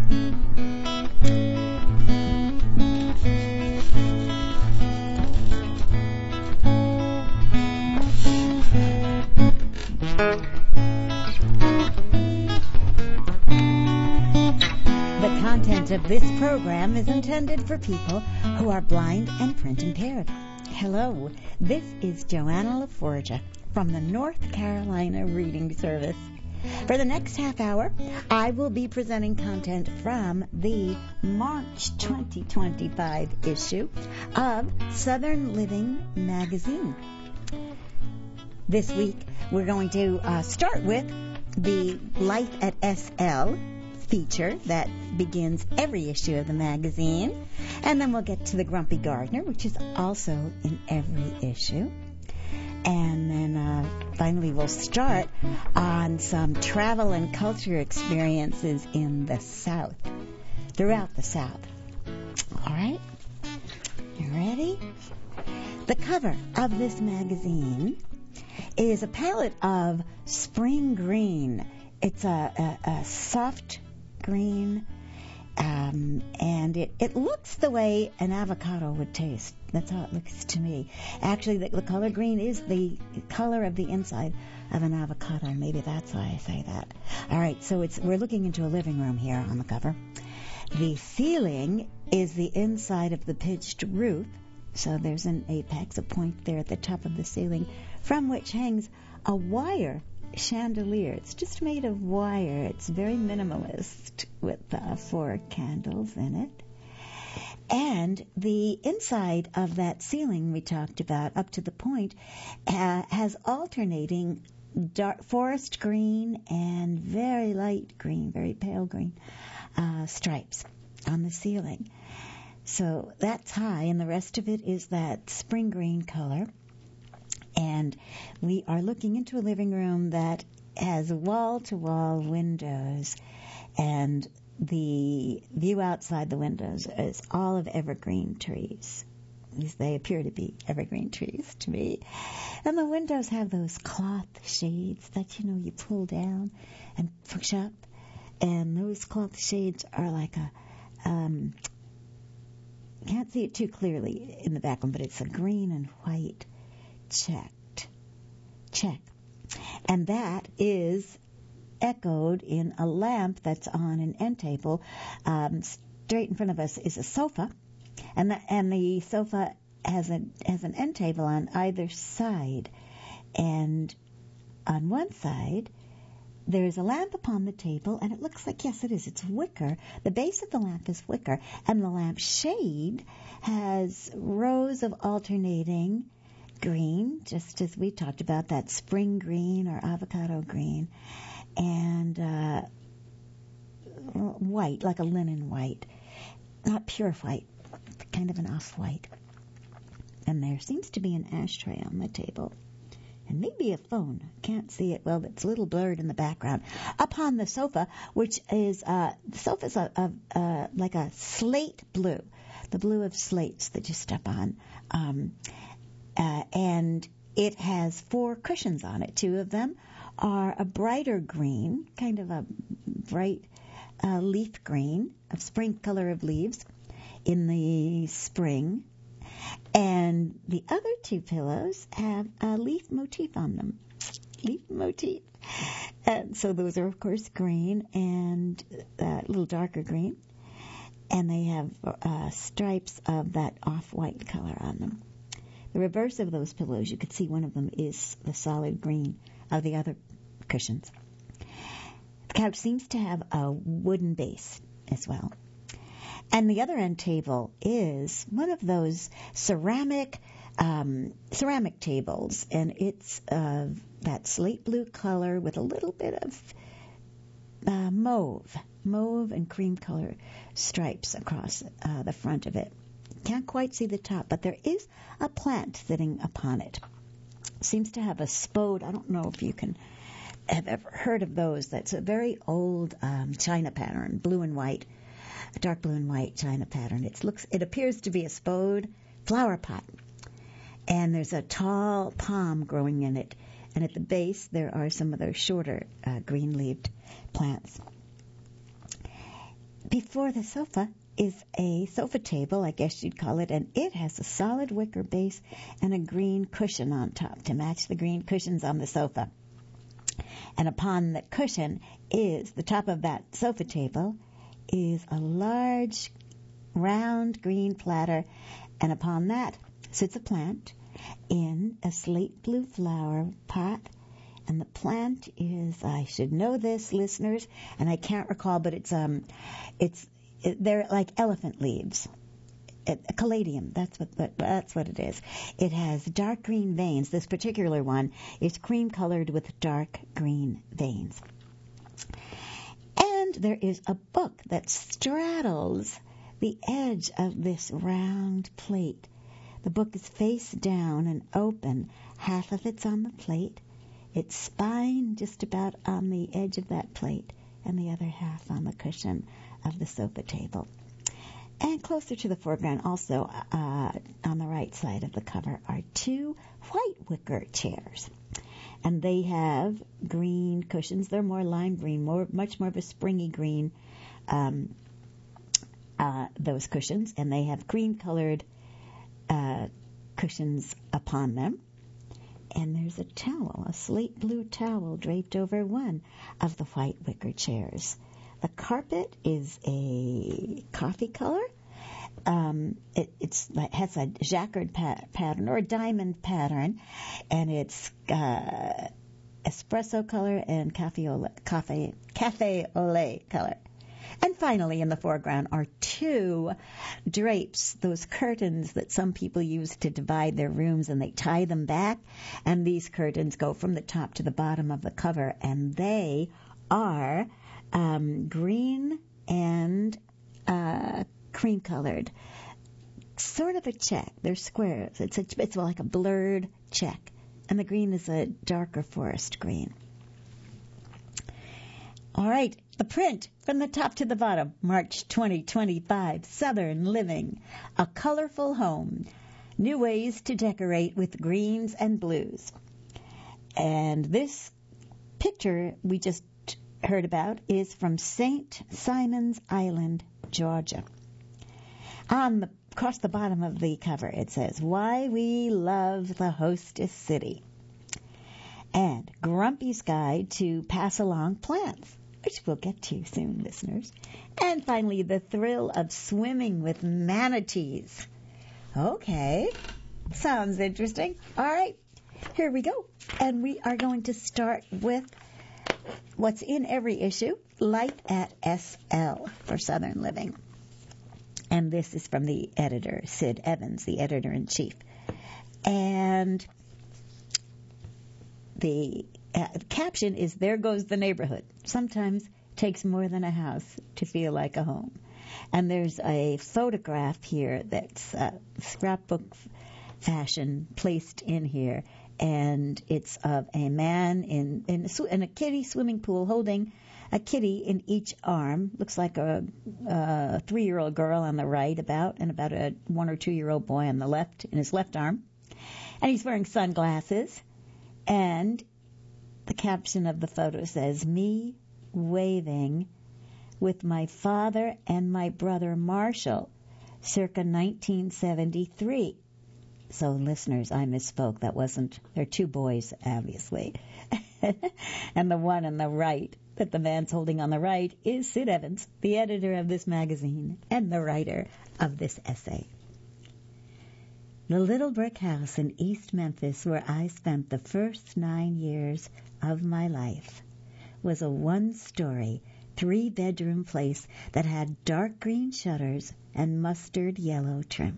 The content of this program is intended for people who are blind and print impaired. Hello, this is Joanna LaForgia from the North Carolina Reading Service. For the next half hour, I will be presenting content from the March 2025 issue of Southern Living magazine. This week, we're going to start with the Life at SL feature that begins every issue of the magazine. And then we'll get to the Grumpy Gardener, which is also in every issue. And then finally we'll start on some travel and culture experiences in the South, throughout the South. All right? You ready? The cover of this magazine is a palette of spring green. It's a soft green, and it looks the way an avocado would taste. That's how it looks to me. Actually, the color green is the color of the inside of an avocado. Maybe that's why I say that. All right, so we're looking into a living room here on the cover. The ceiling is the inside of the pitched roof, so there's an apex, a point there at the top of the ceiling, from which hangs a wire chandelier. It's just made of wire. It's very minimalist with 4 candles in it. And the inside of that ceiling we talked about up to the point has alternating dark forest green and very light green, very pale green stripes on the ceiling. So that's high, and the rest of it is that spring green color. And we are looking into a living room that has wall-to-wall windows, and the view outside the windows is all of evergreen trees. At least they appear to be evergreen trees to me. And the windows have those cloth shades that, you pull down and push up. And those cloth shades are like can't see it too clearly in the background, but it's a green and white check. And that is echoed in a lamp that's on an end table. Straight in front of us is a sofa, and the sofa has an end table on either side. And on one side, there's a lamp upon the table, and it looks like, yes, it is. It's wicker. The base of the lamp is wicker, and the lamp shade has rows of alternating green, just as we talked about, that spring green or avocado green, and white, like a linen white. Not pure white, kind of an off-white. And there seems to be an ashtray on the table. And maybe a phone. Can't see it well, but it's a little blurred in the background. Upon the sofa, which is, the sofa's like a slate blue, the blue of slates that you step on. And it has 4 cushions on it. 2 of them are a brighter green, kind of a bright leaf green, of spring color of leaves in the spring. And the other 2 pillows have a leaf motif on them. Leaf motif. And so those are, of course, green and a little darker green. And they have stripes of that off-white color on them. The reverse of those pillows, you could see one of them is the solid green of the other cushions. The couch seems to have a wooden base as well. And the other end table is one of those ceramic tables, and it's that slate blue color with a little bit of mauve and cream color stripes across the front of it. Can't quite see the top, but there is a plant sitting upon it. Seems to have a spode. I don't know if you have ever heard of those. That's a very old china pattern, blue and white, a dark blue and white china pattern. It appears to be a spode flower pot, and there's a tall palm growing in it. And at the base, there are some of those shorter green-leaved plants. Before the sofa is a sofa table, I guess you'd call it, and it has a solid wicker base and a green cushion on top to match the green cushions on the sofa. And upon the cushion is, the top of that sofa table, is a large, round green platter, and upon that sits a plant in a slate blue flower pot. And the plant is, I should know this, listeners, and I can't recall, but they're like elephant leaves. A caladium, that's what it is. It has dark green veins. This particular one is cream colored with dark green veins. And there is a book that straddles the edge of this round plate. The book is face down and open. Half of it's on the plate. It's spine just about on the edge of that plate, and the other half on the cushion of the sofa table. And closer to the foreground, also on the right side of the cover, are two white wicker chairs. And they have green cushions. They're more lime green, much more of a springy green, those cushions. And they have cream-colored cushions upon them. And there's a towel, a slate blue towel, draped over one of the white wicker chairs. The carpet is a coffee color. It has a jacquard pattern or a diamond pattern, and it's espresso color and cafe au lait color. And finally, in the foreground are two drapes, those curtains that some people use to divide their rooms, and they tie them back. And these curtains go from the top to the bottom of the cover, and they are green and cream-colored. Sort of a check. They're squares. It's like a blurred check. And the green is a darker forest green. All right, the print from the top to the bottom, March 2025, Southern Living, a colorful home, new ways to decorate with greens and blues. And this picture we just heard about is from St. Simon's Island, Georgia. Across the bottom of the cover, it says, "Why We Love the Hostess City," and Grumpy's Guide to Pass Along Plants, which we'll get to soon, listeners. And finally, the thrill of swimming with manatees. Okay, sounds interesting. All right, here we go. And we are going to start with what's in every issue, Light at SL for Southern Living. And this is from the editor, Sid Evans, the editor-in-chief. And the caption is, "There goes the neighborhood. Sometimes it takes more than a house to feel like a home." And there's a photograph here that's scrapbook fashion placed in here. And it's of a man in a kiddie swimming pool holding a kitty in each arm. Looks like a 3-year-old girl on the right and about a 1 or 2-year-old boy on the left, in his left arm. And he's wearing sunglasses. And the caption of the photo says, "Me waving with my father and my brother Marshall, circa 1973. So, listeners, I misspoke. They're two boys, obviously. And the one on the right, that the man's holding on the right, is Sid Evans, the editor of this magazine and the writer of this essay. The little brick house in East Memphis, where I spent the first 9 years of my life, was a 1-story, 3-bedroom place that had dark green shutters and mustard yellow trim.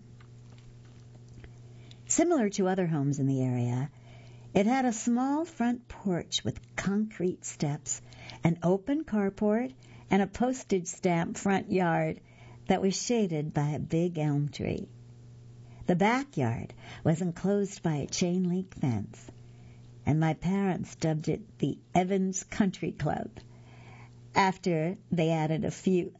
Similar to other homes in the area, it had a small front porch with concrete steps, an open carport, and a postage stamp front yard that was shaded by a big elm tree. The backyard was enclosed by a chain-link fence, and my parents dubbed it the Evans Country Club, after they added a few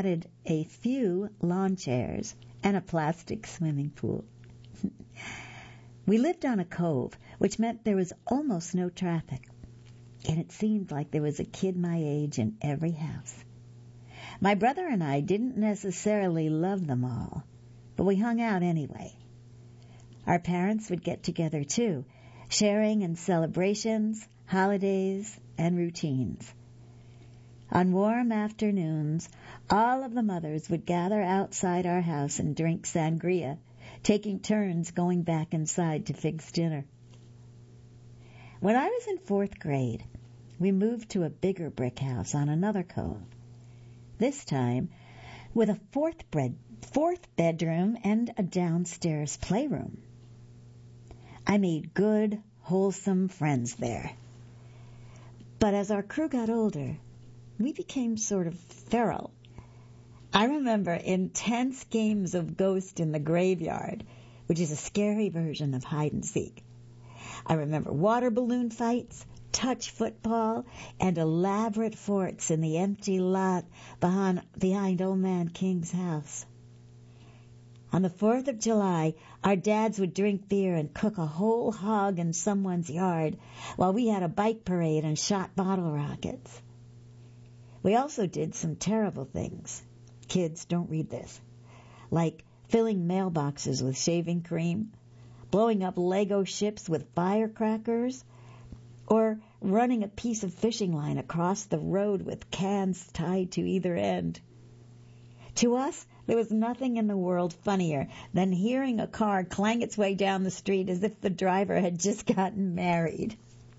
lawn chairs and a plastic swimming pool. We lived on a cove, which meant there was almost no traffic, and it seemed like there was a kid my age in every house. My brother and I didn't necessarily love them all, but we hung out anyway. Our parents would get together too, sharing in celebrations, holidays, and routines. On warm afternoons, all of the mothers would gather outside our house and drink sangria, taking turns going back inside to fix dinner. When I was in 4th grade, we moved to a bigger brick house on another cove, this time with a fourth bedroom and a downstairs playroom. I made good, wholesome friends there. But as our crew got older, we became sort of feral. I remember intense games of Ghost in the Graveyard, which is a scary version of hide and seek. I remember water balloon fights, touch football, and elaborate forts in the empty lot behind Old Man King's house. On the 4th of July, our dads would drink beer and cook a whole hog in someone's yard, while we had a bike parade and shot bottle rockets. We also did some terrible things. Kids, don't read this. Like filling mailboxes with shaving cream, blowing up Lego ships with firecrackers, or running a piece of fishing line across the road with cans tied to either end. To us, there was nothing in the world funnier than hearing a car clang its way down the street as if the driver had just gotten married.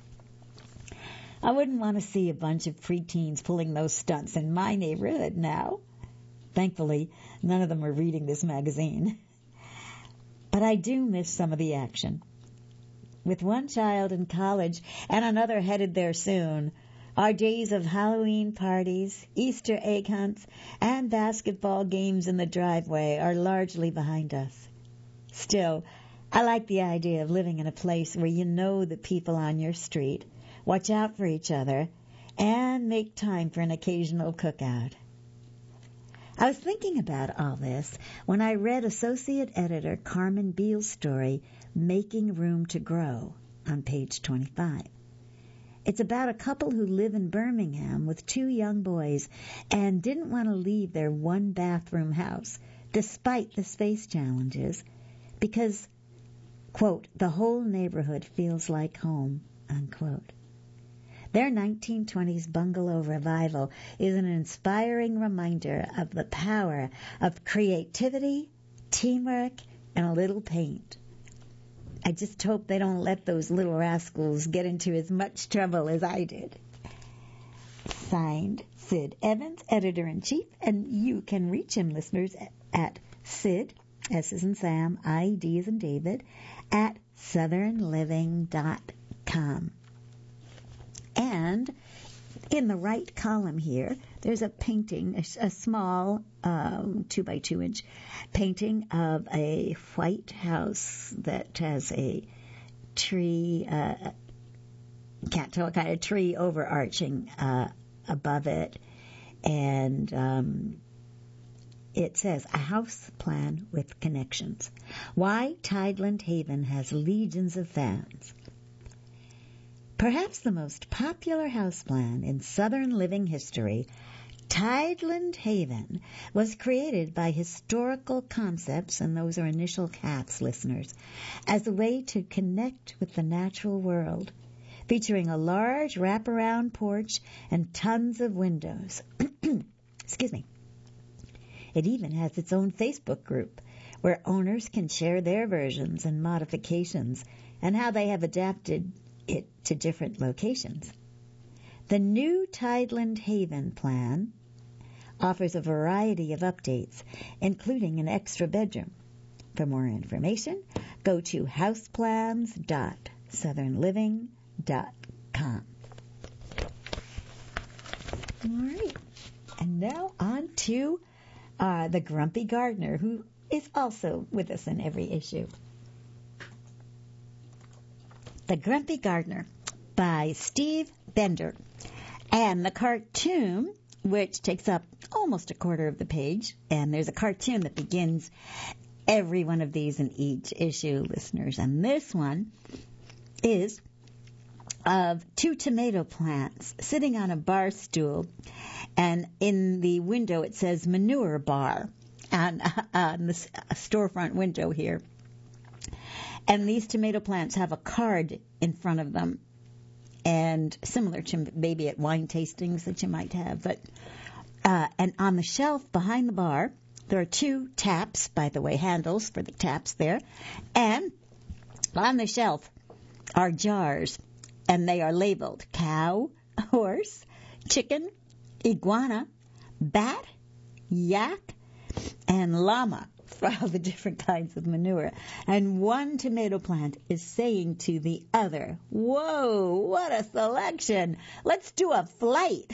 I wouldn't want to see a bunch of preteens pulling those stunts in my neighborhood now. Thankfully, none of them were reading this magazine. But I do miss some of the action. With one child in college and another headed there soon, our days of Halloween parties, Easter egg hunts, and basketball games in the driveway are largely behind us. Still, I like the idea of living in a place where you know the people on your street, watch out for each other, and make time for an occasional cookout. I was thinking about all this when I read Associate Editor Carmen Beal's story, Making Room to Grow, on page 25. It's about a couple who live in Birmingham with 2 young boys and didn't want to leave their 1-bathroom house, despite the space challenges, because, quote, the whole neighborhood feels like home, unquote. Their 1920s bungalow revival is an inspiring reminder of the power of creativity, teamwork, and a little paint. I just hope they don't let those little rascals get into as much trouble as I did. Signed, Sid Evans, Editor-in-Chief, and you can reach him, listeners, at Sid, S as in Sam, I-D as in David, at southernliving.com. And in the right column here, there's a painting, a small 2x2-inch painting of a white house that has a tree, can't tell what kind of tree overarching above it. And it says, a house plan with connections. Why Tideland Haven has legions of fans. Perhaps the most popular house plan in Southern living history, Tideland Haven was created by Historical Concepts, and those are initial caps, listeners, as a way to connect with the natural world, featuring a large wraparound porch and tons of windows. Excuse me. It even has its own Facebook group, where owners can share their versions and modifications and how they have adapted it to different locations. The new Tideland Haven plan offers a variety of updates, including an extra bedroom. For more information, go to houseplans.southernliving.com. All right, and now on to the Grumpy Gardener, who is also with us in every issue. The Grumpy Gardener by Steve Bender. And the cartoon, which takes up almost a quarter of the page, and there's a cartoon that begins every one of these in each issue, listeners. And this one is of 2 tomato plants sitting on a bar stool, and in the window it says manure bar on the storefront window here. And these tomato plants have a card in front of them, and similar to maybe at wine tastings that you might have. But and on the shelf behind the bar, there are 2 taps, by the way, handles for the taps there. And on the shelf are jars, and they are labeled cow, horse, chicken, iguana, bat, yak, and llama for all the different kinds of manure. And one tomato plant is saying to the other, "Whoa, what a selection! Let's do a flight."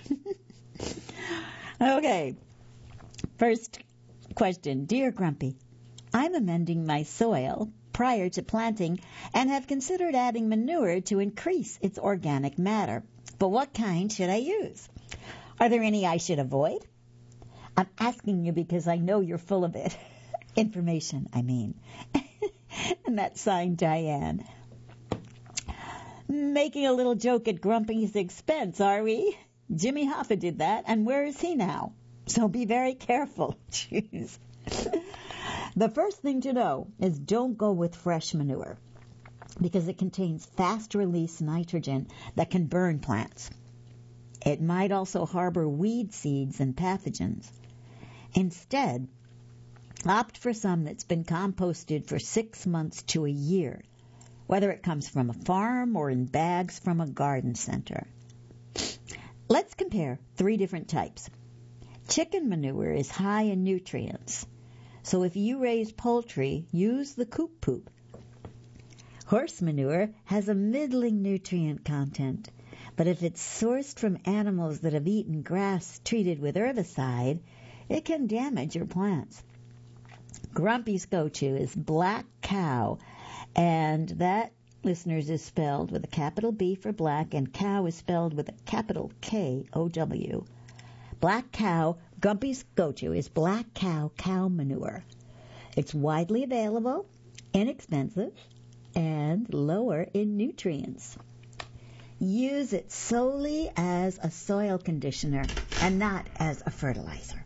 Okay, first question. Dear Grumpy, I'm amending my soil prior to planting and have considered adding manure to increase its organic matter. But what kind should I use? Are there any I should avoid? I'm asking you because I know you're full of it. Information, I mean. And that's signed Diane. Making a little joke at Grumpy's expense, are we? Jimmy Hoffa did that, and where is he now? So be very careful. Jeez. The first thing to know is don't go with fresh manure because it contains fast-release nitrogen that can burn plants. It might also harbor weed seeds and pathogens. Instead, opt for some that's been composted for 6 months to a year, whether it comes from a farm or in bags from a garden center. Let's compare 3 different types. Chicken manure is high in nutrients, so if you raise poultry, use the coop poop. Horse manure has a middling nutrient content, but if it's sourced from animals that have eaten grass treated with herbicide, it can damage your plants. Grumpy's go-to is black cow, and that, listeners, is spelled with a capital B for black, and cow is spelled with a capital K-O-W. Black cow, Grumpy's go-to is black cow manure. It's widely available, inexpensive, and lower in nutrients. Use it solely as a soil conditioner and not as a fertilizer.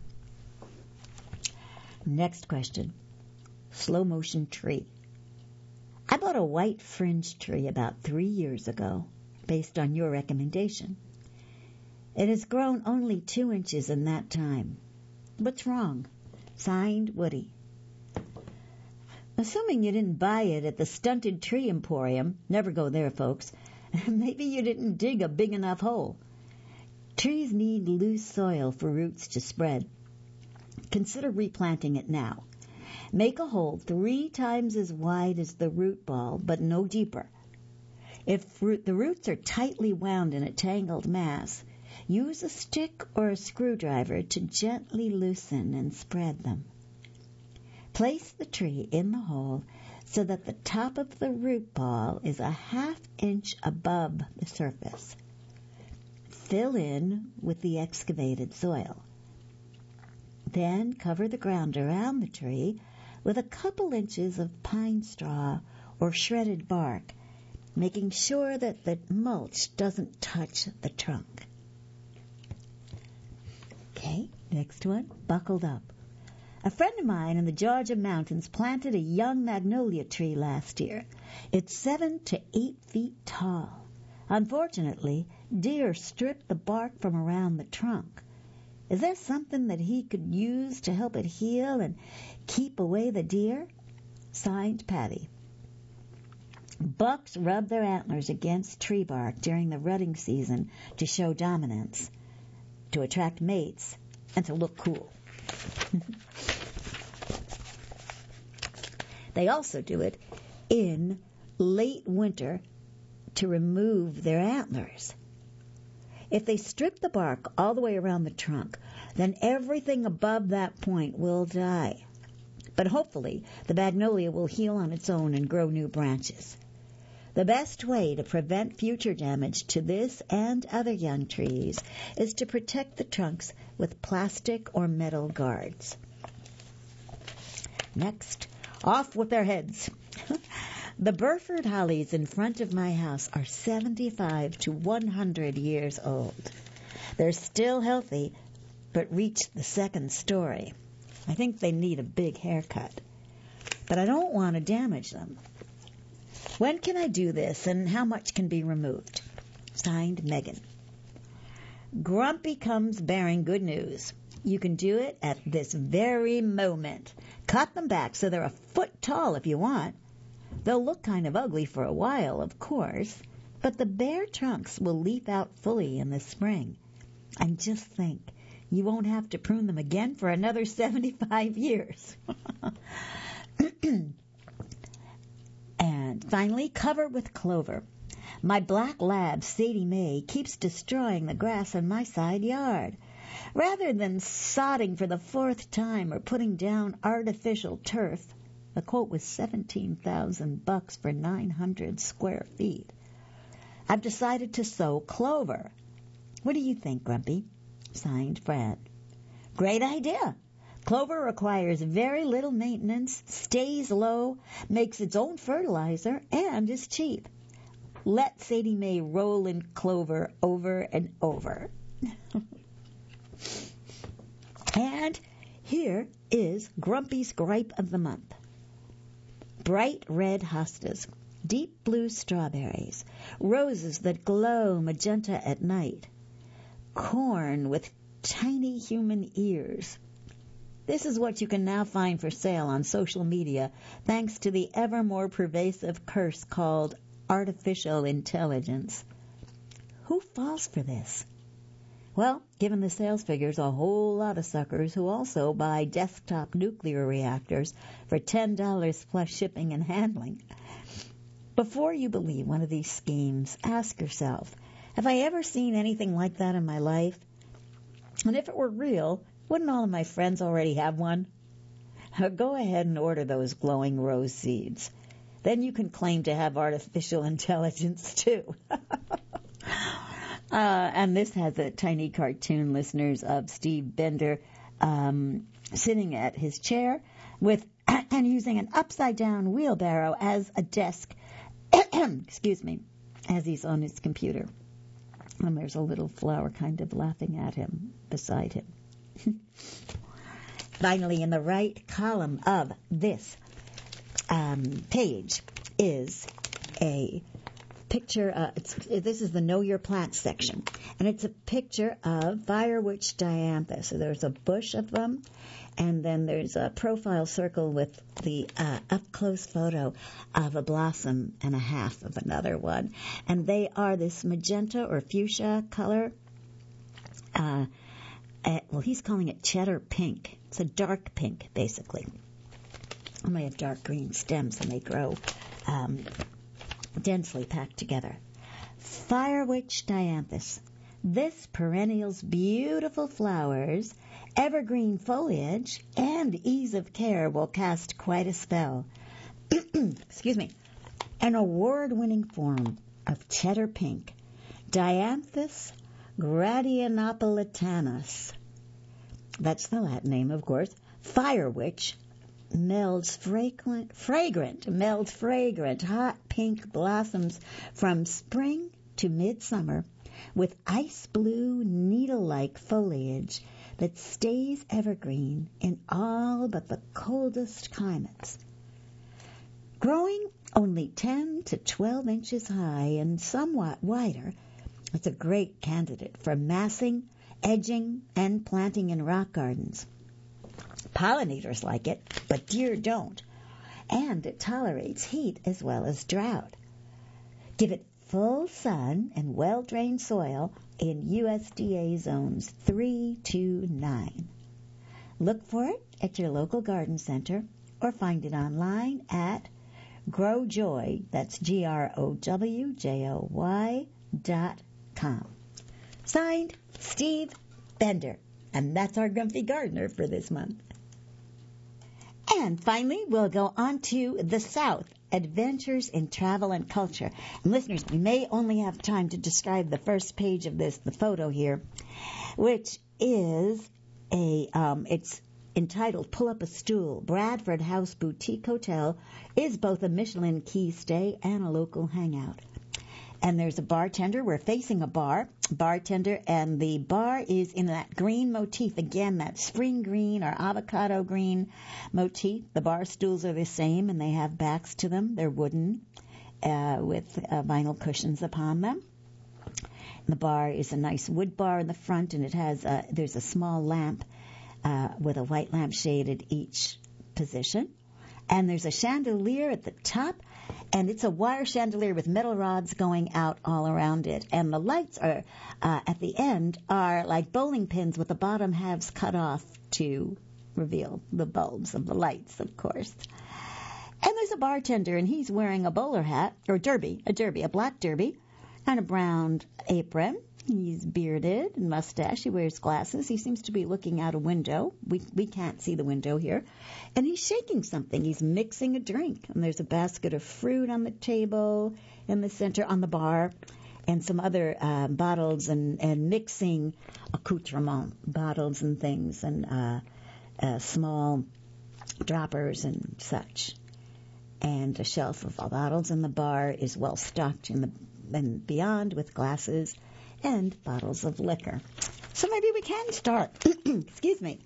Next question. Slow motion tree. I bought a white fringe tree about 3 years ago, based on your recommendation. It has grown only 2 inches in that time. What's wrong? Signed, Woody. Assuming you didn't buy it at the Stunted Tree Emporium, never go there, folks, maybe you didn't dig a big enough hole. Trees need loose soil for roots to spread. Consider replanting it now. Make a hole 3 times as wide as the root ball, but no deeper. If the roots are tightly wound in a tangled mass, use a stick or a screwdriver to gently loosen and spread them. Place the tree in the hole so that the top of the root ball is a 1/2 inch above the surface. Fill in with the excavated soil. Then cover the ground around the tree with a couple inches of pine straw or shredded bark, making sure that the mulch doesn't touch the trunk. Okay, next one, buckled up. A friend of mine in the Georgia mountains planted a young magnolia tree last year. It's 7 to 8 feet tall. Unfortunately, deer stripped the bark from around the trunk. Is there something that he could use to help it heal and keep away the deer? Signed, Patty. Bucks rub their antlers against tree bark during the rutting season to show dominance, to attract mates, and to look cool. They also do it in late winter to remove their antlers. If they strip the bark all the way around the trunk, then everything above that point will die. But hopefully, the magnolia will heal on its own and grow new branches. The best way to prevent future damage to this and other young trees is to protect the trunks with plastic or metal guards. Next, off with their heads. The Burford hollies in front of my house are 75 to 100 years old. They're still healthy, but reached the second story. I think they need a big haircut. But I don't want to damage them. When can I do this, and how much can be removed? Signed, Megan. Grumpy comes bearing good news. You can do it at this very moment. Cut them back so they're a foot tall if you want. They'll look kind of ugly for a while, of course, but the bare trunks will leaf out fully in the spring. And just think, you won't have to prune them again for another 75 years. And finally, cover with clover. My black lab, Sadie Mae, keeps destroying the grass in my side yard. Rather than sodding for the fourth time or putting down artificial turf, the quote was $17,000 for 900 square feet, I've decided to sow clover. What do you think, Grumpy? Signed, Fred. Great idea. Clover requires very little maintenance, stays low, makes its own fertilizer, and is cheap. Let Sadie Mae roll in clover over and over. And here is Grumpy's gripe of the month. Bright red hostas, deep blue strawberries, roses that glow magenta at night, corn with tiny human ears. This is what you can now find for sale on social media, thanks to the ever more pervasive curse called artificial intelligence. Who falls for this? Well, given the sales figures, a whole lot of suckers who also buy desktop nuclear reactors for $10 plus shipping and handling. Before you believe one of these schemes, ask yourself, have I ever seen anything like that in my life? And if it were real, wouldn't all of my friends already have one? Go ahead and order those glowing rose seeds. Then you can claim to have artificial intelligence, too. And this has a tiny cartoon, listeners, of Steve Bender sitting at his chair with and using an upside-down wheelbarrow as a desk, excuse me, as he's on his computer. And there's a little flower kind of laughing at him beside him. Finally, in the right column of this page is a picture. This is the Know Your Plants section, and it's a picture of fire witch dianthus. So there's a bush of them, and then there's a profile circle with the up-close photo of a blossom and a half of another one. And they are this magenta or fuchsia color. Well, he's calling it cheddar pink. It's a dark pink, basically. And they have dark green stems, and they grow densely packed together. Fire witch dianthus. This perennial's beautiful flowers, evergreen foliage, and ease of care will cast quite a spell. Excuse me. An award-winning form of cheddar pink, Dianthus gradianopolitanus. That's the Latin name, of course. Fire witch melds fragrant, hot pink blossoms from spring to midsummer with ice blue, needle-like foliage that stays evergreen in all but the coldest climates. Growing only 10 to 12 inches high and somewhat wider, it's a great candidate for massing, edging, and planting in rock gardens. Pollinators like it, but deer don't. And it tolerates heat as well as drought. Give it full sun and well-drained soil in USDA zones 3 to 9. Look for it at your local garden center or find it online at GrowJoy, that's GROWJOY.com. Signed, Steve Bender. And that's our Grumpy Gardener for this month. And finally, we'll go on to the South, Adventures in Travel and Culture. And listeners, we may only have time to describe the first page of this, the photo here, which is it's entitled Pull Up a Stool, Bradford House Boutique Hotel is both a Michelin key stay and a local hangout. And there's a bartender. We're facing a bartender, and the bar is in that green motif. Again, that spring green or avocado green motif. The bar stools are the same, and they have backs to them. They're wooden with vinyl cushions upon them. And the bar is a nice wood bar in the front, and it has there's a small lamp with a white lamp shade at each position. And there's a chandelier at the top, and it's a wire chandelier with metal rods going out all around it. And the lights are at the end are like bowling pins with the bottom halves cut off to reveal the bulbs of the lights, of course. And there's a bartender, and he's wearing a bowler hat, or a black derby, and a brown apron. He's bearded and mustache. He wears glasses. He seems to be looking out a window. We can't see the window here. And he's shaking something. He's mixing a drink. And there's a basket of fruit on the table in the center on the bar, and some other bottles and mixing accoutrements, bottles and things, and small droppers and such. And a shelf of bottles in the bar is well stocked and beyond with glasses and bottles of liquor. So maybe we can start. Excuse me.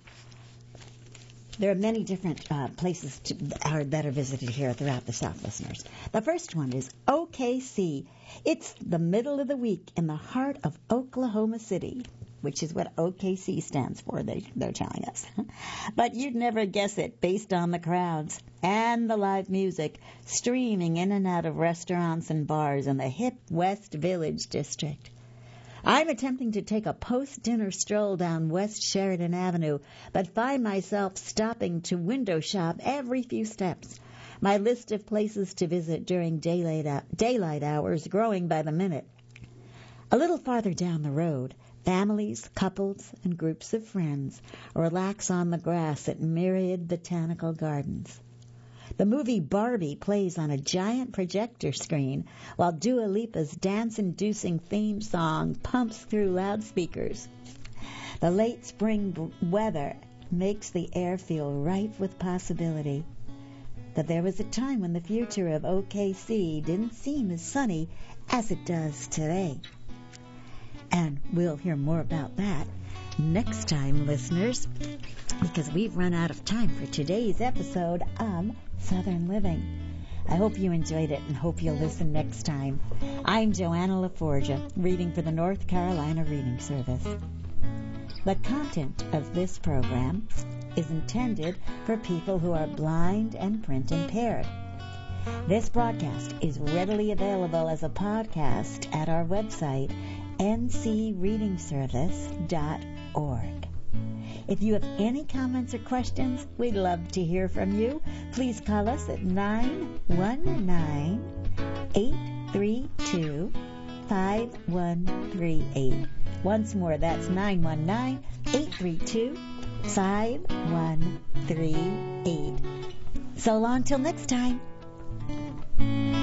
There are many different places that are visited here throughout the South, listeners. The first one is OKC. It's the middle of the week in the heart of Oklahoma City, which is what OKC stands for, they're telling us. But you'd never guess it based on the crowds and the live music streaming in and out of restaurants and bars in the hip West Village district. I'm attempting to take a post-dinner stroll down West Sheridan Avenue, but find myself stopping to window shop every few steps. My list of places to visit during daylight hours growing by the minute. A little farther down the road, families, couples, and groups of friends relax on the grass at Myriad Botanical Gardens. The movie Barbie plays on a giant projector screen while Dua Lipa's dance-inducing theme song pumps through loudspeakers. The late spring weather makes the air feel ripe with possibility. But there was a time when the future of OKC didn't seem as sunny as it does today. And we'll hear more about that next time, listeners, because we've run out of time for today's episode of Southern Living. I hope you enjoyed it and hope you'll listen next time. I'm Joanna LaForgia, reading for the North Carolina Reading Service. The content of this program is intended for people who are blind and print impaired. This broadcast is readily available as a podcast at our website, ncreadingservice.org. If you have any comments or questions, we'd love to hear from you. Please call us at 919-832-5138. Once more, that's 919-832-5138. So long till next time.